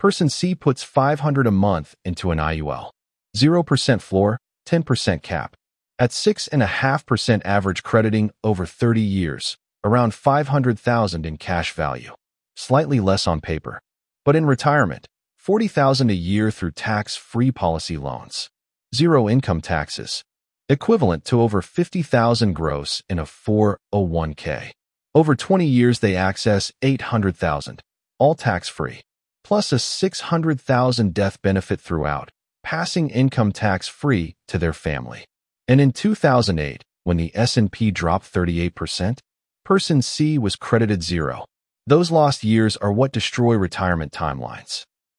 Person C puts $500 a month into an IUL. 0% floor, 10% cap. At 6.5% average crediting over 30 years, around $500,000 in cash value. Slightly less on paper. But in retirement, $40,000 a year through tax-free policy loans. Zero income taxes. Equivalent to over $50,000 gross in a 401k. Over 20 years they access $800,000, all tax-free, plus a $600,000 death benefit throughout, passing income tax-free to their family. And in 2008, when the S&P dropped 38%, Person C was credited zero. Those lost years are what destroy retirement timelines.